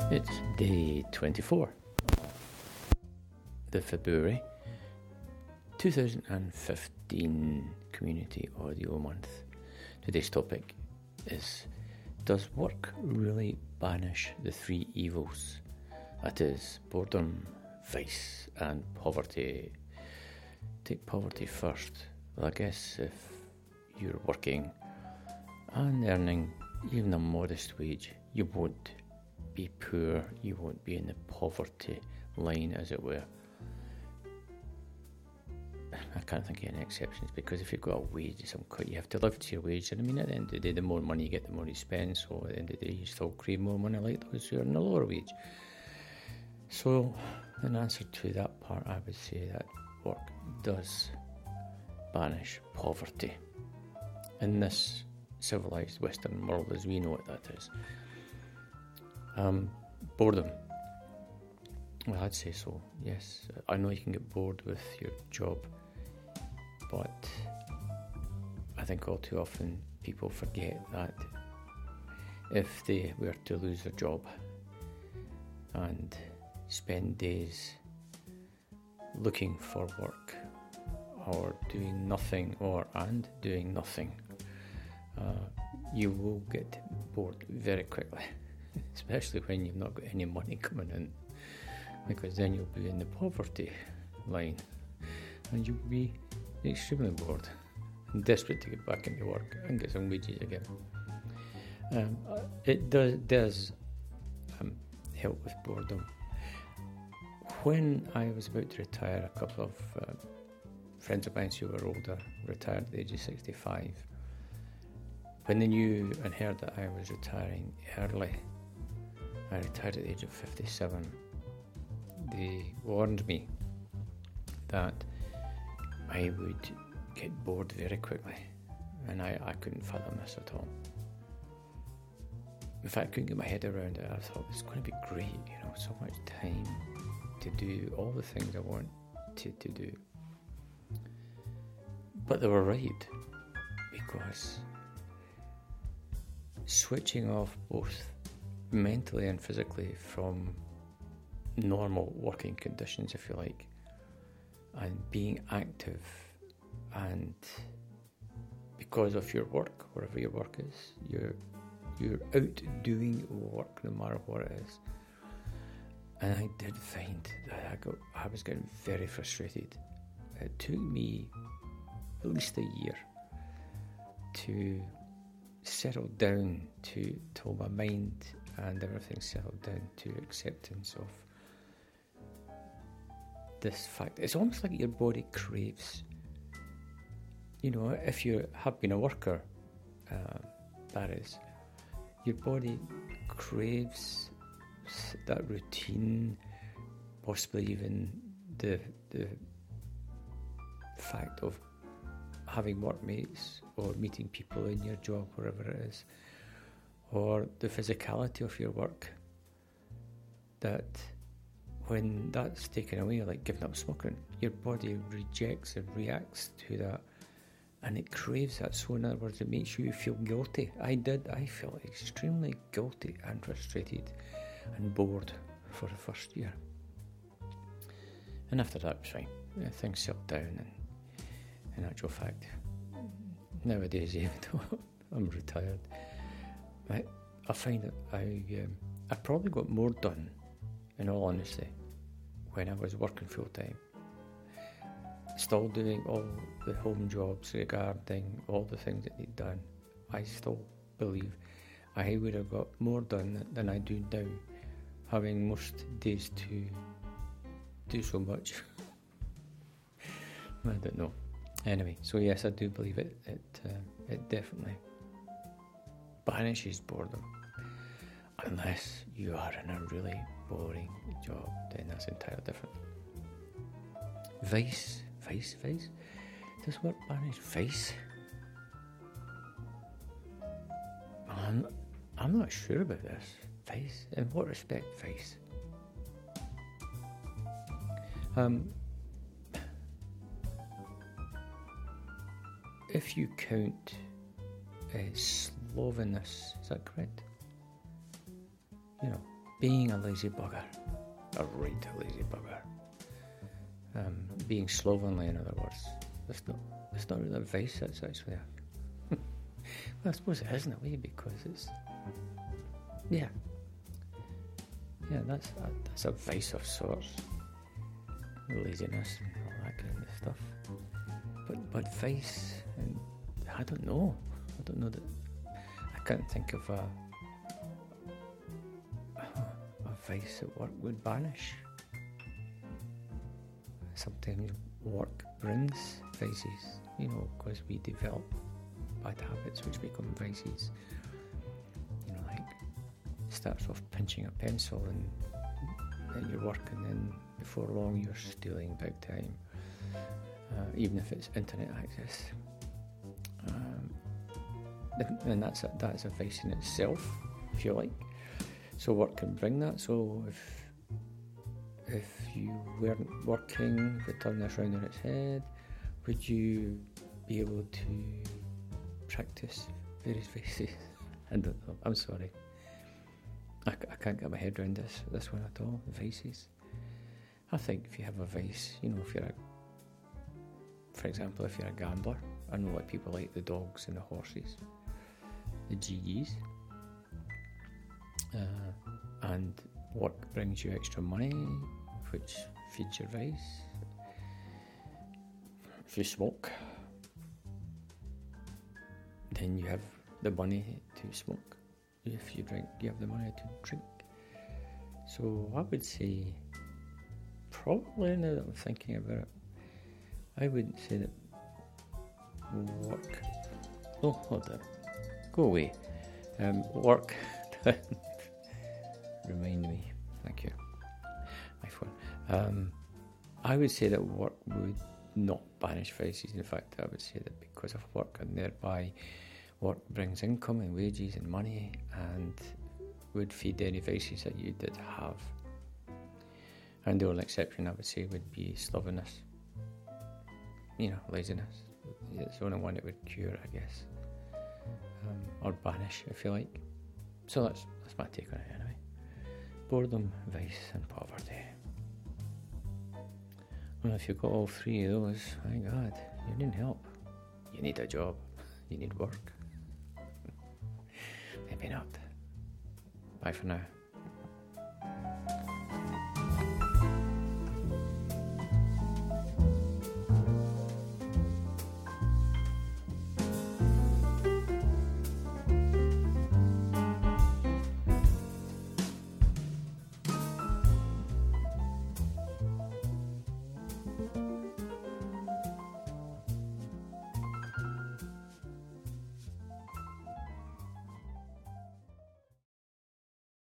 It's day 24, the February 2015 Community Audio Month. Today's topic is, does work really banish the three evils? That is, boredom, vice and poverty. Take poverty first. Well, I guess if you're working and earning even a modest wage, you won't be poor, you won't be in the poverty line, as it were. I can't think of any exceptions, because if you've got a wage, you have to live to your wage, and I mean, at the end of the day, the more money you get, the more you spend, so at the end of the day, you still crave more money like those who are on a lower wage. So, in answer to that part, I would say that work does banish poverty in this civilised Western world as we know it, that is. Boredom. Well, I'd say so, yes. I know you can get bored with your job, but I think all too often people forget that if they were to lose their job and spend days looking for work or doing nothing and doing nothing, you will get bored very quickly, especially when you've not got any money coming in, because then you'll be in the poverty line and you'll be extremely bored and desperate to get back into work and get some wages again. It does help with boredom. When I was about to retire, a couple of friends of mine who were older retired at the age of 65. When they knew and heard that I was retiring early, I retired at the age of 57, they warned me that I would get bored very quickly, and I couldn't fathom this at all. In fact, I couldn't get my head around it. I thought, it's going to be great, so much time to do all the things I wanted to do. But they were right, because switching off both mentally and physically from normal working conditions, if you like, and being active, and because of your work, wherever your work is, you're out doing work no matter what it is. And I did find that I was getting very frustrated. It took me at least a year to settle down, till my mind and everything settled down to acceptance of this fact. It's almost like your body craves, if you have been a worker, that is, your body craves that routine, possibly even the fact of having workmates or meeting people in your job, wherever it is, or the physicality of your work, that when that's taken away, like giving up smoking, your body rejects and reacts to that, and it craves that. So in other words, it makes you feel guilty. I felt extremely guilty and frustrated and bored for the first year, and after that it was fine. Things settled down, and in actual fact, nowadays, even though I'm retired, I find that I probably got more done, in all honesty, when I was working full time, still doing all the home jobs, regarding all the things that need done. I still believe I would have got more done than I do now, having most days to do so much. I don't know. Anyway, so yes, I do believe it definitely banishes boredom, unless you are in a really boring job, then that's entirely different. Vice. Does work banish vice? I'm not sure about this. Vice? In what respect, vice? If you count slovenliness, is that correct? being a lazy bugger, a right lazy bugger, being slovenly, in other words, it's not really a vice, it's actually a well, I suppose it is in a way, because it's that's a vice of sorts, laziness and all that kind of stuff. But vice, and I don't know that I can't think of a vice that work would banish. Sometimes work brings vices, because we develop bad habits which become vices. Like starts off pinching a pencil and you're working, and before long you're stealing big time, even if it's internet access. And that's a vice in itself, if you like. So work can bring that. So if you weren't working, if we turn this round on its head, would you be able to practice various vices? I don't know. I'm sorry. I can't get my head around this one at all. Vices. I think if you have a vice, for example, if you're a gambler, I know like people like the dogs and the horses, the GGs, and work brings you extra money, which feeds your vice. If you smoke, then you have the money to smoke. If you drink, you have the money to drink. So I would say, probably, now that I'm thinking about it, I wouldn't say that work... Oh, hold on. Go away. Work... Remind me. Thank you. My phone. I would say that work would not banish vices. In fact, I would say that because of work, and thereby work brings income and wages and money, and would feed any vices that you did have. And the only exception, I would say, would be slovenliness. Laziness. It's the only one it would cure, I guess. Or banish, if you like. So that's my take on it anyway. Boredom, vice and poverty. Well, if you've got all three of those, my God, you need help. You need a job. You need work. Maybe not. Bye for now.